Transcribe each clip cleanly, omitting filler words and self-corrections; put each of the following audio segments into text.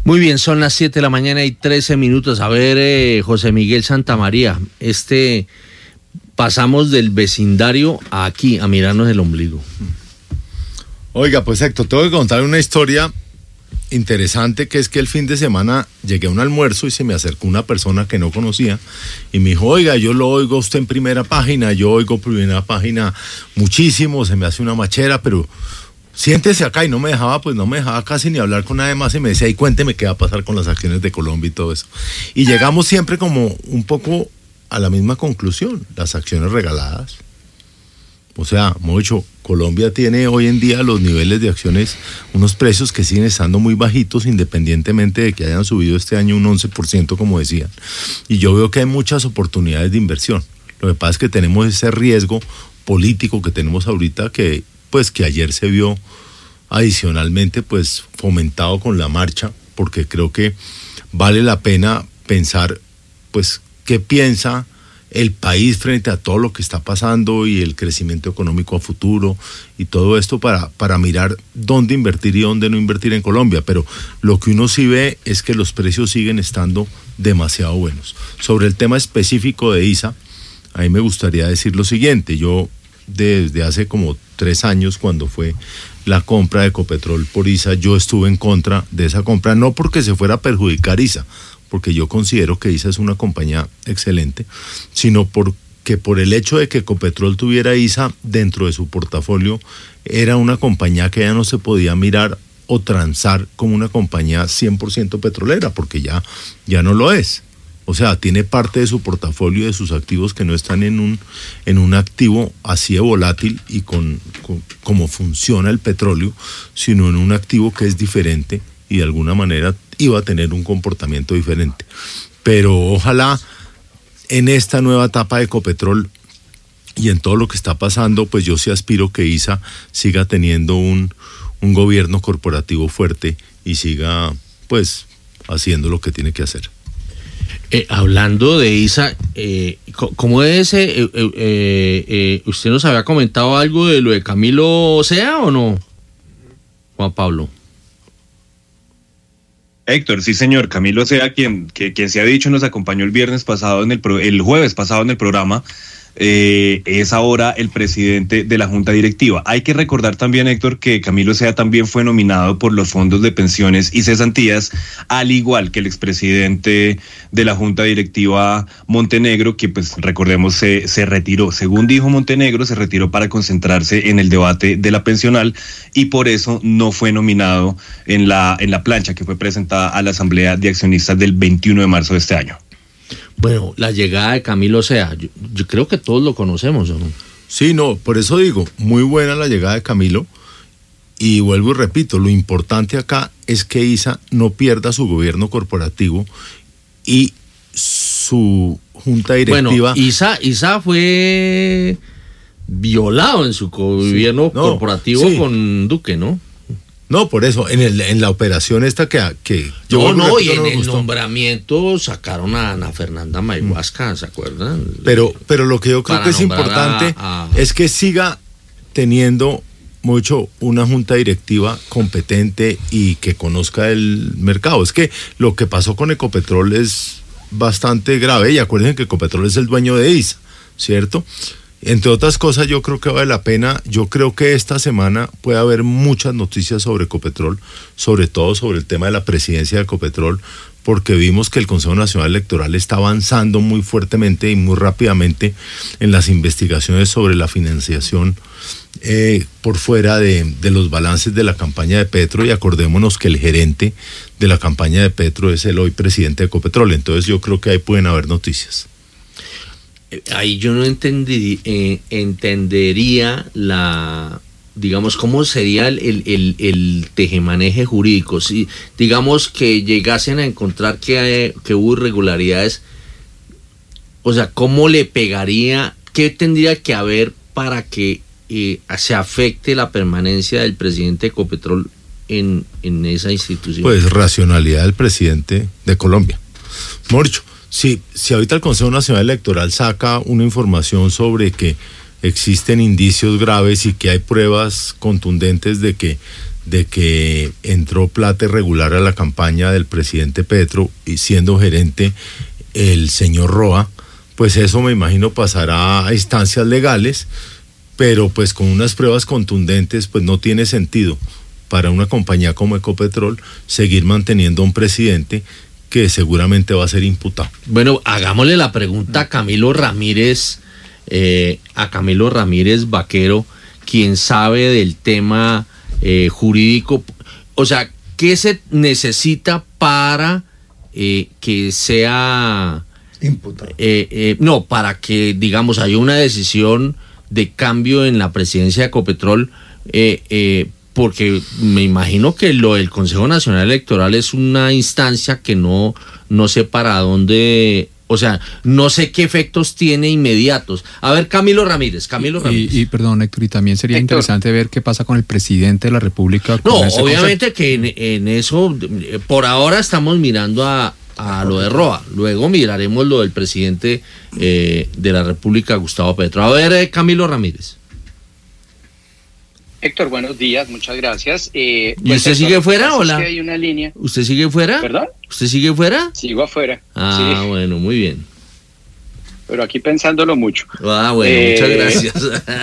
Muy bien, son las 7 de la mañana y 13 minutos. A ver, José Miguel Santamaría, pasamos del vecindario a aquí, a mirarnos el ombligo. Oiga, pues Héctor, tengo que contar una historia interesante, que es que el fin de semana llegué a un almuerzo y se me acercó una persona que no conocía y me dijo, oiga, yo lo oigo a usted en primera página, yo oigo primera página muchísimo, se me hace una machera, pero siéntese acá, y no me dejaba casi ni hablar con nadie más, y me decía, y cuénteme qué va a pasar con las acciones de Colombia y todo eso. Y llegamos siempre como un poco a la misma conclusión, las acciones regaladas. O sea, mucho, Colombia tiene hoy en día los niveles de acciones, unos precios que siguen estando muy bajitos, independientemente de que hayan subido este año un 11%, como decían. Y yo veo que hay muchas oportunidades de inversión. Lo que pasa es que tenemos ese riesgo político que tenemos ahorita, que ayer se vio adicionalmente fomentado con la marcha, porque creo que vale la pena pensar qué piensa el país frente a todo lo que está pasando y el crecimiento económico a futuro y todo esto para mirar dónde invertir y dónde no invertir en Colombia. Pero lo que uno sí ve es que los precios siguen estando demasiado buenos. Sobre el tema específico de ISA, a mí me gustaría decir lo siguiente. Yo desde hace como 3 años, cuando fue la compra de Ecopetrol por ISA, yo estuve en contra de esa compra, no porque se fuera a perjudicar ISA, porque yo considero que ISA es una compañía excelente, sino porque por el hecho de que Ecopetrol tuviera ISA dentro de su portafolio, era una compañía que ya no se podía mirar o transar como una compañía 100% petrolera, porque ya no lo es. O sea, tiene parte de su portafolio, de sus activos, que no están en un activo así de volátil y con como funciona el petróleo, sino en un activo que es diferente y de alguna manera iba a tener un comportamiento diferente. Pero ojalá en esta nueva etapa de Ecopetrol y en todo lo que está pasando, yo sí aspiro que ISA siga teniendo un gobierno corporativo fuerte y siga haciendo lo que tiene que hacer. Hablando de ISA, ¿cómo es? ¿Usted nos había comentado algo de lo de Camilo Sea o no, Juan Pablo? Héctor, sí señor, Camilo Sea, quien se ha dicho, nos acompañó el jueves pasado en el programa, es ahora el presidente de la Junta Directiva. Hay que recordar también, Héctor, que Camilo Sea también fue nominado por los fondos de pensiones y cesantías, al igual que el expresidente de la Junta Directiva, Montenegro, que recordemos se retiró. Según dijo Montenegro, se retiró para concentrarse en el debate de la pensional y por eso no fue nominado en la plancha que fue presentada a la Asamblea de Accionistas del 21 de marzo de este año. Bueno, la llegada de Camilo Sea, yo creo que todos lo conocemos, ¿o no? Sí, no, por eso digo, muy buena la llegada de Camilo, y vuelvo y repito, lo importante acá es que ISA no pierda su gobierno corporativo y su junta directiva. Bueno, ISA fue violado en su gobierno corporativo con Duque, ¿no? No, por eso, en la operación esta que yo... No, y en el nombramiento sacaron a Ana Fernanda Mayhuasca, ¿se acuerdan? Pero lo que yo creo que es importante es que siga teniendo una junta directiva competente y que conozca el mercado. Es que lo que pasó con Ecopetrol es bastante grave, y acuérdense que Ecopetrol es el dueño de ISA, ¿cierto? Entre otras cosas, yo creo que vale la pena. Yo creo que esta semana puede haber muchas noticias sobre Ecopetrol, sobre todo sobre el tema de la presidencia de Ecopetrol, porque vimos que el Consejo Nacional Electoral está avanzando muy fuertemente y muy rápidamente en las investigaciones sobre la financiación por fuera de los balances de la campaña de Petro, y acordémonos que el gerente de la campaña de Petro es el hoy presidente de Ecopetrol. Entonces yo creo que ahí pueden haber noticias. Ahí yo no entendería digamos, cómo sería el tejemaneje jurídico. Si, digamos, que llegasen a encontrar que hubo irregularidades, o sea, ¿cómo le pegaría? ¿Qué tendría que haber para que se afecte la permanencia del presidente de Ecopetrol en esa institución? Pues racionalidad del presidente de Colombia. Morcho. Si ahorita el Consejo Nacional Electoral saca una información sobre que existen indicios graves y que hay pruebas contundentes de que de que entró plata irregular a la campaña del presidente Petro y siendo gerente el señor Roa, pues eso me imagino pasará a instancias legales, pero pues con unas pruebas contundentes pues no tiene sentido para una compañía como Ecopetrol seguir manteniendo a un presidente que seguramente va a ser imputado. Bueno, hagámosle la pregunta a Camilo Ramírez Vaquero, quien sabe del tema jurídico. O sea, ¿qué se necesita para que sea imputado? No, para que, digamos, haya una decisión de cambio en la presidencia de Ecopetrol, porque me imagino que lo del Consejo Nacional Electoral es una instancia que no sé para dónde, o sea, no sé qué efectos tiene inmediatos. A ver, Camilo Ramírez. Y perdón, Héctor, y también sería interesante ver qué pasa con el presidente de la República. No, obviamente que en eso, por ahora estamos mirando a lo de Roa, luego miraremos lo del presidente de la República, Gustavo Petro. A ver, Camilo Ramírez. Héctor, buenos días, muchas gracias. ¿Y usted sigue fuera o la? Es que hay una línea. ¿Usted sigue fuera? ¿Perdón? ¿Usted sigue fuera? Sigo afuera. Ah, sí. Bueno, muy bien. Pero aquí pensándolo mucho. Ah, bueno, muchas gracias.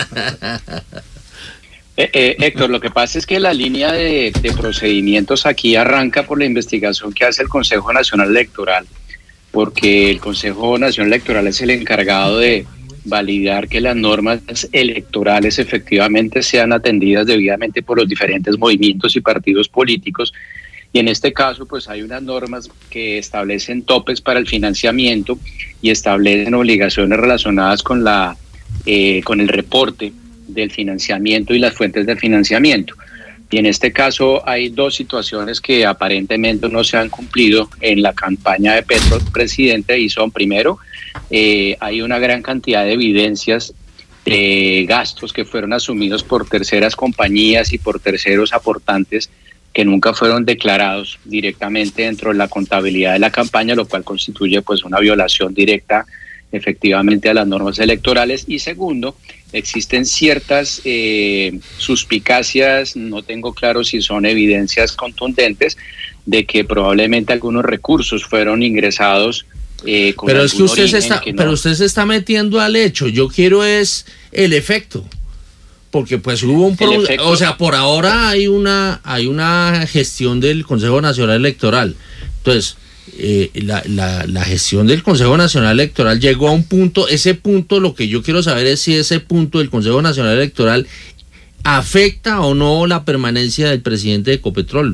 Héctor, lo que pasa es que la línea de procedimientos aquí arranca por la investigación que hace el Consejo Nacional Electoral, porque el Consejo Nacional Electoral es el encargado de validar que las normas electorales efectivamente sean atendidas debidamente por los diferentes movimientos y partidos políticos. Y en este caso, pues hay unas normas que establecen topes para el financiamiento y establecen obligaciones relacionadas con el reporte del financiamiento y las fuentes del financiamiento. Y en este caso hay dos situaciones que aparentemente no se han cumplido en la campaña de Petro presidente, y son: primero, hay una gran cantidad de evidencias de gastos que fueron asumidos por terceras compañías y por terceros aportantes que nunca fueron declarados directamente dentro de la contabilidad de la campaña, lo cual constituye pues una violación directa efectivamente a las normas electorales. Y segundo, existen ciertas suspicacias, no tengo claro si son evidencias contundentes, de que probablemente algunos recursos fueron ingresados con pero es que usted no. usted se está metiendo al hecho. Yo quiero es el efecto, porque pues hubo un o sea, por ahora hay una gestión del Consejo Nacional Electoral. Entonces, la gestión del Consejo Nacional Electoral llegó a un punto. Ese punto, lo que yo quiero saber es si ese punto del Consejo Nacional Electoral afecta o no la permanencia del presidente de Ecopetrol.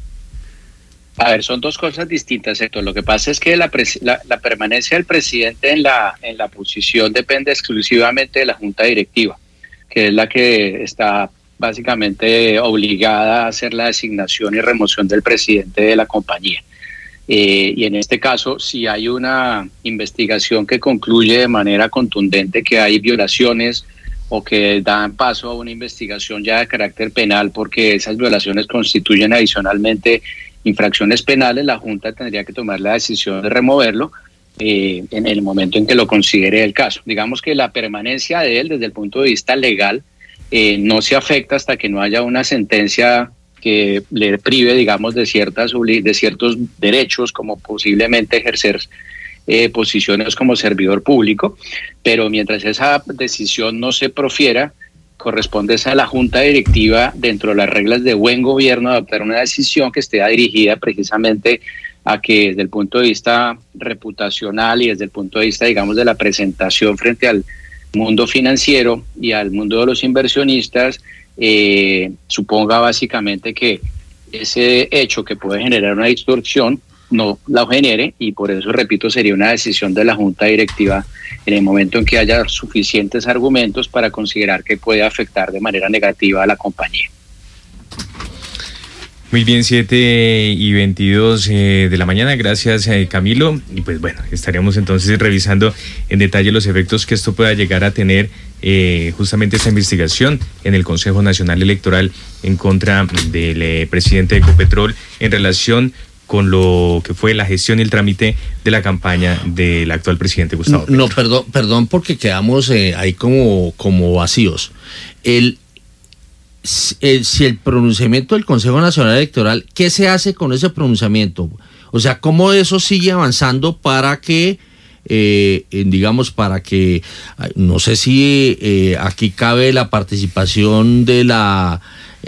A ver, son dos cosas distintas, Héctor. Lo que pasa es que la permanencia del presidente en la posición depende exclusivamente de la Junta Directiva, que es la que está básicamente obligada a hacer la designación y remoción del presidente de la compañía. Y en este caso, si hay una investigación que concluye de manera contundente que hay violaciones o que dan paso a una investigación ya de carácter penal, porque esas violaciones constituyen adicionalmente infracciones penales, la Junta tendría que tomar la decisión de removerlo en el momento en que lo considere el caso. Digamos que la permanencia de él desde el punto de vista legal no se afecta hasta que no haya una sentencia que le prive, digamos, de ciertos derechos, como posiblemente ejercer posiciones como servidor público, pero mientras esa decisión no se profiera, corresponde a la Junta Directiva, dentro de las reglas de buen gobierno, adoptar una decisión que esté dirigida precisamente a que desde el punto de vista reputacional y desde el punto de vista, digamos, de la presentación frente al mundo financiero y al mundo de los inversionistas, suponga básicamente que ese hecho que puede generar una distorsión no la genere, y por eso, repito, sería una decisión de la Junta Directiva en el momento en que haya suficientes argumentos para considerar que puede afectar de manera negativa a la compañía. Muy bien, 7:22 de la mañana, gracias Camilo, y pues bueno, estaremos entonces revisando en detalle los efectos que esto pueda llegar a tener, justamente esta investigación en el Consejo Nacional Electoral en contra del presidente de Ecopetrol en relación con lo que fue la gestión y el trámite de la campaña del actual presidente Gustavo Petro. No, perdón porque quedamos ahí como vacíos. si el pronunciamiento del Consejo Nacional Electoral, ¿qué se hace con ese pronunciamiento? O sea, ¿cómo eso sigue avanzando para que, digamos, no sé si aquí cabe la participación de la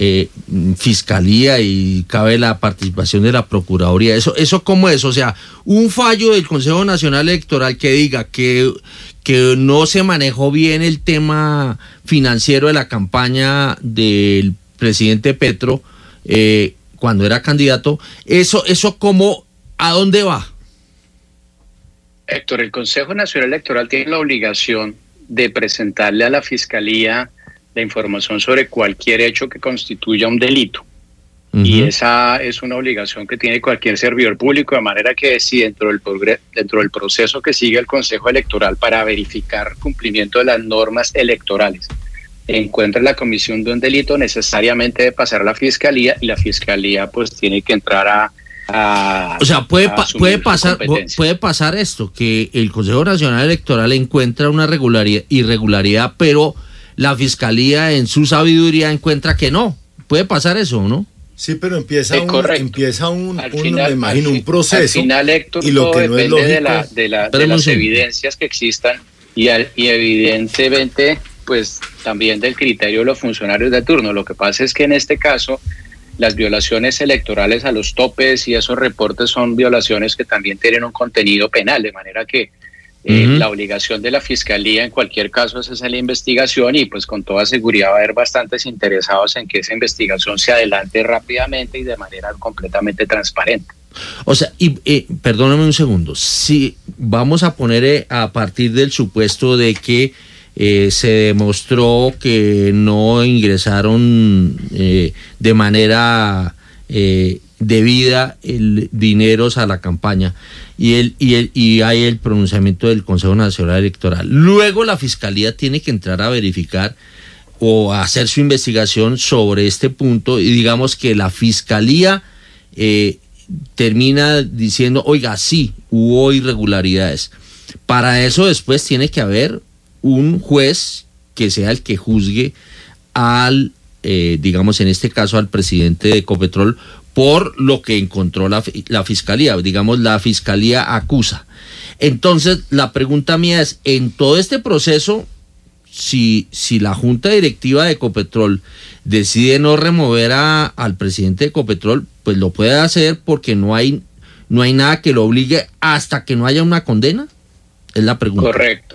Fiscalía y cabe la participación de la Procuraduría? ¿Eso cómo es? O sea, un fallo del Consejo Nacional Electoral que diga que no se manejó bien el tema financiero de la campaña del presidente Petro cuando era candidato, ¿eso cómo, a dónde va? Héctor, el Consejo Nacional Electoral tiene la obligación de presentarle a la Fiscalía la información sobre cualquier hecho que constituya un delito. Uh-huh. Y esa es una obligación que tiene cualquier servidor público, de manera que si dentro del proceso que sigue el Consejo Electoral para verificar cumplimiento de las normas electorales encuentra la comisión de un delito, necesariamente debe pasar a la Fiscalía, y la Fiscalía pues tiene que entrar o sea, puede pasar esto, que el Consejo Nacional Electoral encuentra una irregularidad, pero la Fiscalía en su sabiduría encuentra que no. ¿Puede pasar eso o no? Sí, pero empieza un proceso. Al final, Héctor, y lo que no depende es lógico, de las evidencias que existan y evidentemente pues también del criterio de los funcionarios de turno. Lo que pasa es que en este caso las violaciones electorales a los topes y esos reportes son violaciones que también tienen un contenido penal, de manera que la obligación de la Fiscalía en cualquier caso es hacer la investigación, y pues con toda seguridad va a haber bastantes interesados en que esa investigación se adelante rápidamente y de manera completamente transparente. O sea, y perdóname un segundo, si vamos a poner a partir del supuesto de que se demostró que no ingresaron de manera debida dineros a la campaña, y hay el pronunciamiento del Consejo Nacional Electoral. Luego la Fiscalía tiene que entrar a verificar o a hacer su investigación sobre este punto, y digamos que la Fiscalía termina diciendo, oiga, sí, hubo irregularidades. Para eso después tiene que haber un juez que sea el que juzgue al, digamos en este caso al presidente de Ecopetrol por lo que encontró la Fiscalía. Digamos, la Fiscalía acusa. Entonces, la pregunta mía es, en todo este proceso, si la Junta Directiva de Ecopetrol decide no remover al presidente de Ecopetrol, pues lo puede hacer porque no hay nada que lo obligue hasta que no haya una condena. Es la pregunta. Correcto.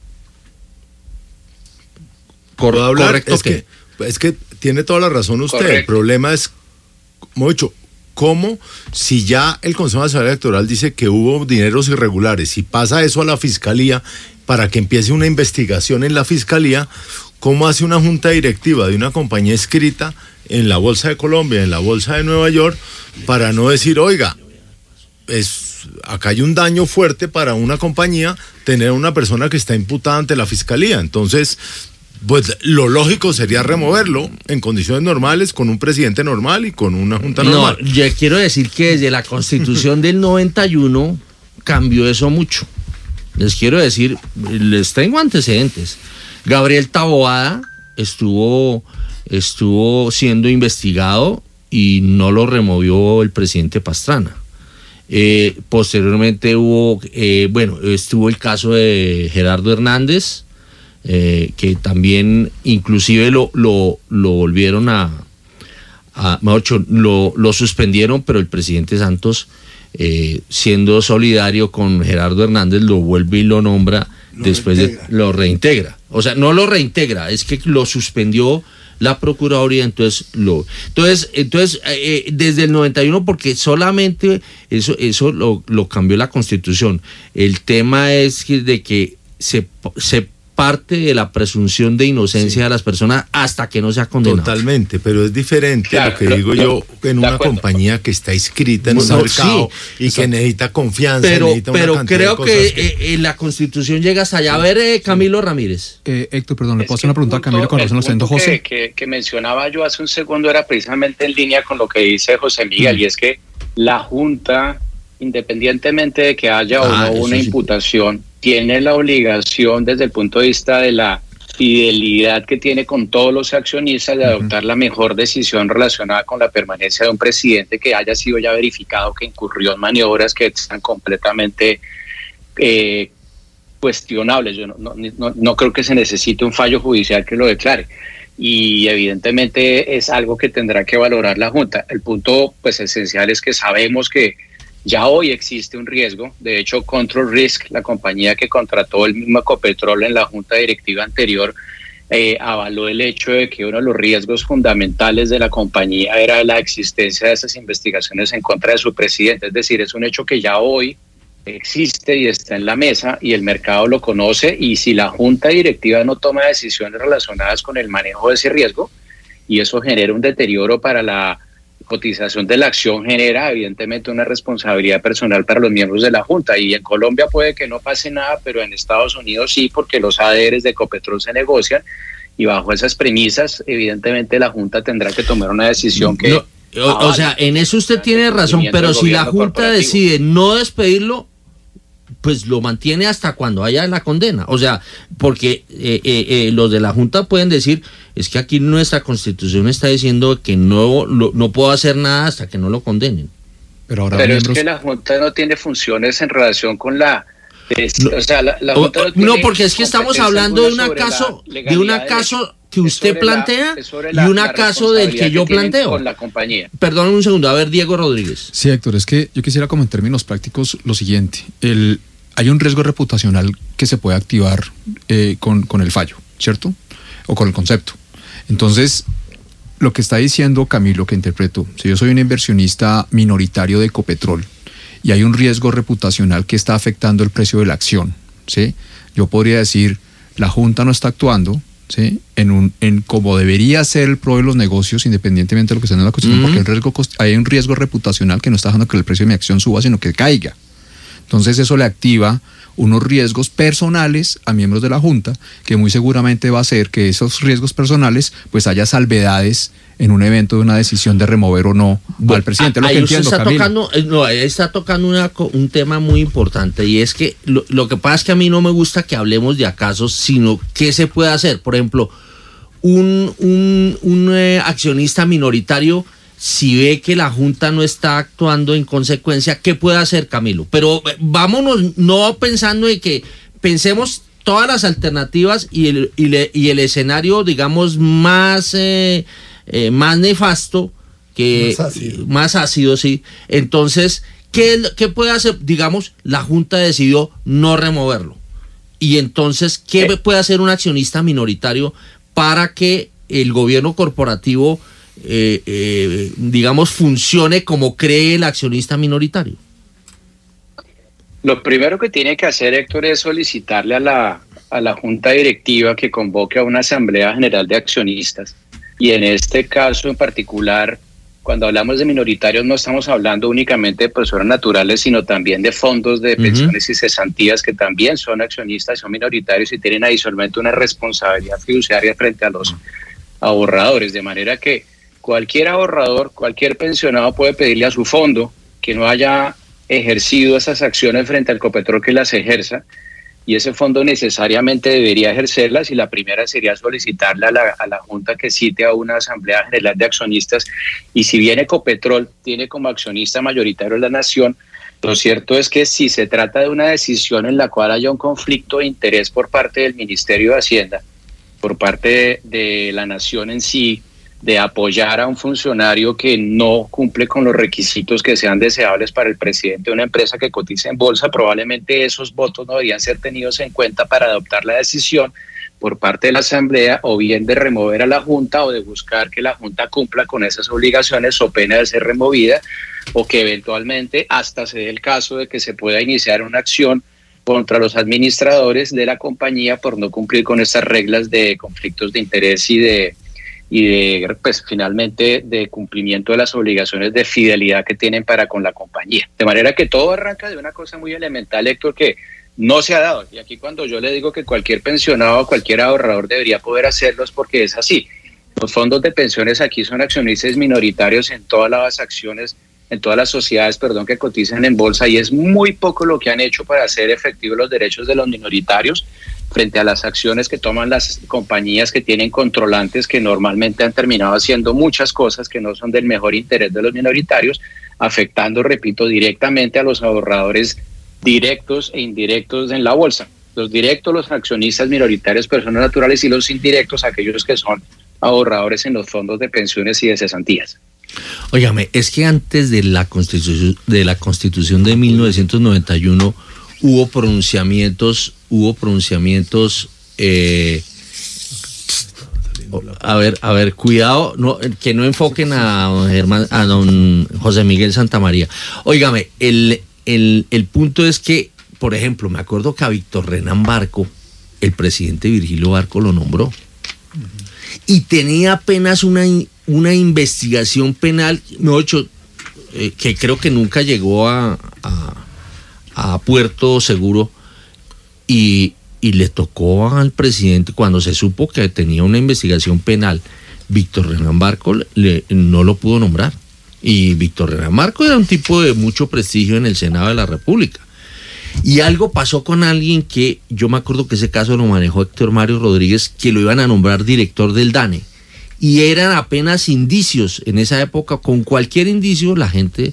Correcto. Es que tiene toda la razón usted. Correcto. El problema es, mucho, ¿cómo si ya el Consejo Nacional Electoral dice que hubo dineros irregulares y pasa eso a la Fiscalía para que empiece una investigación en la Fiscalía? ¿Cómo hace una junta directiva de una compañía escrita en la Bolsa de Colombia, en la Bolsa de Nueva York, para no decir, oiga, acá hay un daño fuerte para una compañía tener una persona que está imputada ante la Fiscalía? Entonces, pues lo lógico sería removerlo en condiciones normales, con un presidente normal y con una junta normal. No, yo quiero decir que desde la Constitución del 91 cambió eso mucho. Les quiero decir, les tengo antecedentes. Gabriel Taboada estuvo siendo investigado y no lo removió el presidente Pastrana. Posteriormente estuvo el caso de Gerardo Hernández, que también inclusive lo volvieron lo suspendieron, pero el presidente Santos, siendo solidario con Gerardo Hernández, lo vuelve y lo nombra, lo reintegra. O sea, no lo reintegra, es que lo suspendió la Procuraduría, entonces desde el 91, porque solamente eso lo cambió la Constitución. El tema es de que se parte de la presunción de inocencia de las personas hasta que no sea condenado. Totalmente, pero es diferente lo que digo yo en una compañía que está inscrita en un mercado y que necesita confianza. Pero creo que la Constitución llega hasta allá. A ver, Camilo Ramírez. Héctor, perdón, ¿le puedo hacer una pregunta a Camilo con relación al acento José? Que mencionaba yo hace un segundo era precisamente en línea con lo que dice José Miguel, y es que la Junta, independientemente de que haya o no una imputación, tiene la obligación desde el punto de vista de la fidelidad que tiene con todos los accionistas de adoptar la mejor decisión relacionada con la permanencia de un presidente que haya sido ya verificado que incurrió en maniobras que están completamente cuestionables. Yo no creo que se necesite un fallo judicial que lo declare, y evidentemente es algo que tendrá que valorar la Junta. El punto pues esencial es que sabemos que ya hoy existe un riesgo. De hecho, Control Risk, la compañía que contrató el mismo Ecopetrol en la junta directiva anterior, avaló el hecho de que uno de los riesgos fundamentales de la compañía era la existencia de esas investigaciones en contra de su presidente. Es decir, es un hecho que ya hoy existe y está en la mesa y el mercado lo conoce, y si la junta directiva no toma decisiones relacionadas con el manejo de ese riesgo, y eso genera un deterioro para la cotización de la acción, genera evidentemente una responsabilidad personal para los miembros de la Junta. Y en Colombia puede que no pase nada, pero en Estados Unidos sí, porque los ADRs de Ecopetrol se negocian, y bajo esas premisas evidentemente la Junta tendrá que tomar una decisión que... O sea, en eso usted tiene razón, pero si la Junta decide no despedirlo, pues lo mantiene hasta cuando haya la condena. O sea, porque los de la Junta pueden decir, es que aquí nuestra Constitución está diciendo que no puedo hacer nada hasta que no lo condenen. Pero es que la Junta no tiene funciones en relación con la... o sea, la Junta no, porque es que estamos hablando de un caso que usted plantea y un caso del que yo planteo. Con la compañía. Perdón un segundo, a ver, Diego Rodríguez. Sí, Héctor, es que yo quisiera como en términos prácticos lo siguiente. Hay un riesgo reputacional que se puede activar con el fallo, ¿cierto? O con el concepto. Entonces, lo que está diciendo Camilo, que interpreto, si yo soy un inversionista minoritario de Ecopetrol y hay un riesgo reputacional que está afectando el precio de la acción, ¿sí? Yo podría decir, la Junta no está actuando, ¿sí? en como debería ser el pro de los negocios, independientemente de lo que esté en la Constitución, porque hay un riesgo reputacional que no está dejando que el precio de mi acción suba, sino que caiga. Entonces eso le activa unos riesgos personales a miembros de la Junta, que muy seguramente va a hacer que esos riesgos personales pues haya salvedades en un evento de una decisión de remover o no al presidente. Ahí está tocando un tema muy importante, y es que lo que pasa es que a mí no me gusta que hablemos de acasos, sino qué se puede hacer. Por ejemplo, un accionista minoritario, si ve que la Junta no está actuando en consecuencia, ¿qué puede hacer, Camilo? Pero vámonos, no pensando en que pensemos todas las alternativas y el escenario, digamos, más nefasto, más ácido, sí. Entonces, ¿qué puede hacer? Digamos, la Junta decidió no removerlo. Y entonces, ¿qué puede hacer un accionista minoritario para que el gobierno corporativo digamos, funcione como cree el accionista minoritario? Lo primero que tiene que hacer, Héctor, es solicitarle a la Junta Directiva que convoque a una Asamblea General de Accionistas. Y en este caso en particular, cuando hablamos de minoritarios, no estamos hablando únicamente de personas naturales, sino también de fondos de pensiones y cesantías que también son accionistas, son minoritarios y tienen adicionalmente una responsabilidad fiduciaria frente a los ahorradores, de manera que cualquier ahorrador, cualquier pensionado puede pedirle a su fondo que no haya ejercido esas acciones frente al Ecopetrol, que las ejerza, y ese fondo necesariamente debería ejercerlas, y la primera sería solicitarle a la Junta que cite a una Asamblea General de Accionistas. Y si bien Ecopetrol tiene como accionista mayoritario la Nación, lo cierto es que si se trata de una decisión en la cual haya un conflicto de interés por parte del Ministerio de Hacienda, por parte de la Nación en sí, de apoyar a un funcionario que no cumple con los requisitos que sean deseables para el presidente de una empresa que cotiza en bolsa, probablemente esos votos no deberían ser tenidos en cuenta para adoptar la decisión por parte de la Asamblea, o bien de remover a la Junta, o de buscar que la Junta cumpla con esas obligaciones o pena de ser removida, o que eventualmente hasta se dé el caso de que se pueda iniciar una acción contra los administradores de la compañía por no cumplir con estas reglas de conflictos de interés y de pues finalmente de cumplimiento de las obligaciones de fidelidad que tienen para con la compañía. De manera que todo arranca de una cosa muy elemental, Héctor, que no se ha dado. Y aquí cuando yo le digo que cualquier pensionado o cualquier ahorrador debería poder hacerlo, es porque es así. Los fondos de pensiones aquí son accionistas minoritarios en todas las acciones, en todas las sociedades, que cotizan en bolsa, y es muy poco lo que han hecho para hacer efectivos los derechos de los minoritarios. frente a las acciones que toman las compañías que tienen controlantes que normalmente han terminado haciendo muchas cosas que no son del mejor interés de los minoritarios, afectando, repito, directamente a los ahorradores directos e indirectos en la bolsa. Los directos, los accionistas minoritarios, personas naturales, y los indirectos, aquellos que son ahorradores en los fondos de pensiones y de cesantías. Óigame, es que antes de la Constitución de 1991 hubo pronunciamientos, a ver, cuidado, que no enfoquen a don José Miguel Santamaría. Óigame, el punto es que, por ejemplo, me acuerdo que a Víctor Renan Barco, el presidente Virgilio Barco lo nombró, y tenía apenas una investigación penal, que creo que nunca llegó a Puerto Seguro, y le tocó al presidente, cuando se supo que tenía una investigación penal, Víctor Renan Barco no lo pudo nombrar. Y Víctor Renan Barco era un tipo de mucho prestigio en el Senado de la República. Y algo pasó con alguien que yo me acuerdo que ese caso lo manejó Héctor Mario Rodríguez, que lo iban a nombrar director del DANE. Y eran apenas indicios. En esa época, con cualquier indicio, la gente,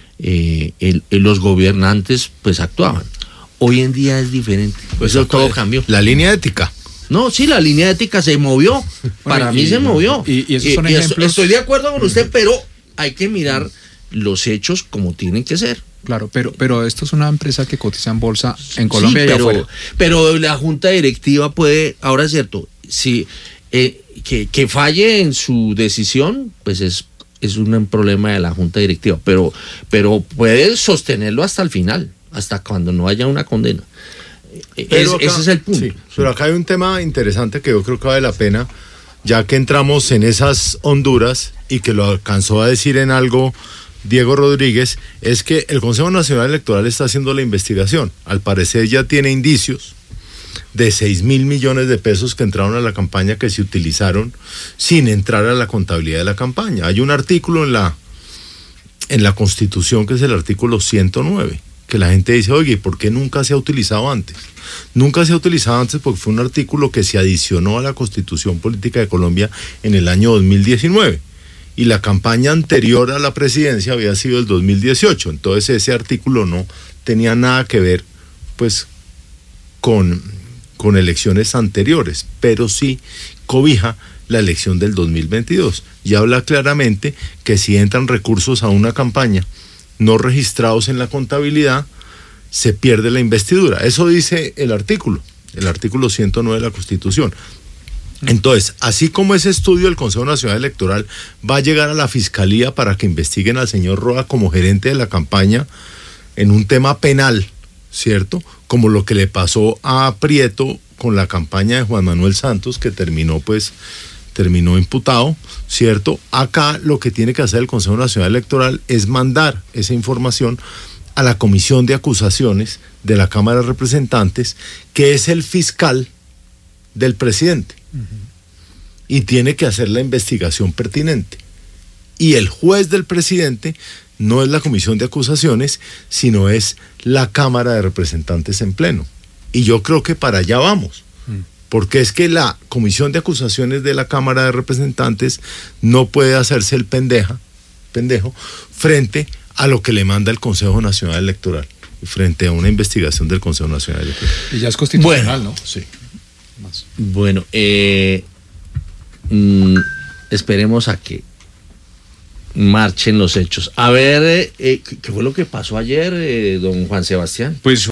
los gobernantes, pues actuaban. Hoy en día es diferente. Pues eso todo cambió. La línea ética. No, sí, la línea ética se movió. Para mí se movió. Y esos son ejemplos. Estoy de acuerdo con usted, pero hay que mirar los hechos como tienen que ser. Claro, pero esto es una empresa que cotiza en bolsa en Colombia, sí, y afuera. Pero la junta directiva puede, ahora es cierto, si que falle en su decisión, pues es un problema de la junta directiva, pero puede sostenerlo hasta el final, hasta cuando no haya una condena. Ese es el punto. Sí, pero acá hay un tema interesante que yo creo que vale la pena, ya que entramos en esas honduras y que lo alcanzó a decir en algo Diego Rodríguez, es que el Consejo Nacional Electoral está haciendo la investigación. Al parecer ya tiene indicios de 6.000 millones de pesos que entraron a la campaña, que se utilizaron sin entrar a la contabilidad de la campaña. Hay un artículo en la Constitución, que es el artículo 109, que la gente dice, oye, ¿por qué nunca se ha utilizado antes? Nunca se ha utilizado antes porque fue un artículo que se adicionó a la Constitución Política de Colombia en el año 2019. Y la campaña anterior a la presidencia había sido el 2018, entonces ese artículo no tenía nada que ver, pues, con elecciones anteriores, pero sí cobija la elección del 2022 y habla claramente que si entran recursos a una campaña no registrados en la contabilidad, se pierde la investidura. Eso dice el artículo 109 de la Constitución. Entonces, así como ese estudio del Consejo Nacional Electoral va a llegar a la Fiscalía para que investiguen al señor Roa como gerente de la campaña en un tema penal, ¿cierto? Como lo que le pasó a Prieto con la campaña de Juan Manuel Santos, que terminó imputado, ¿cierto? Acá lo que tiene que hacer el Consejo Nacional Electoral es mandar esa información a la Comisión de Acusaciones de la Cámara de Representantes, que es el fiscal del presidente. Y tiene que hacer la investigación pertinente. Y el juez del presidente no es la Comisión de Acusaciones, sino es la Cámara de Representantes en pleno. Y yo creo que para allá vamos. Porque es que la Comisión de Acusaciones de la Cámara de Representantes no puede hacerse el pendejo frente a lo que le manda el Consejo Nacional Electoral, frente a una investigación del Consejo Nacional Electoral. Y ya es constitucional, ¿no? Sí. Más. Bueno, esperemos a que marchen los hechos. A ver, ¿qué fue lo que pasó ayer, don Juan Sebastián? Pues